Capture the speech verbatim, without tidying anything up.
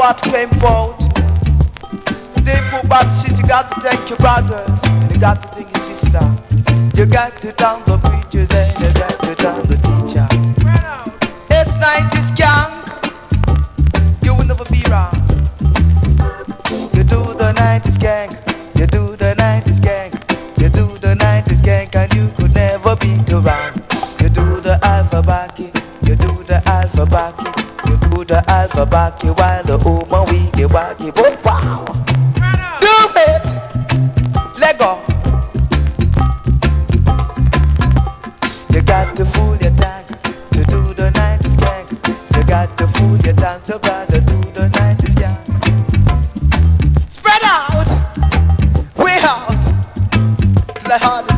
what came forth. They put back shit, you got to thank your brothers, and you got to thank your sister. You got to thank the preachers and you got to thank the teacher. S nineties gang, you will never be wrong. You do the nineties gang, you do the nineties gang, you do the nineties gang, and you could never be too wrong. You do the alphabet, you do the alphabet, you do the alphabet while the woman we get wacky. But wow, do it, let go. You got to fool your tongue to do the nineties gang. You got to fool your tongue so bad to do the nineties gang. Spread out, way out, like hard.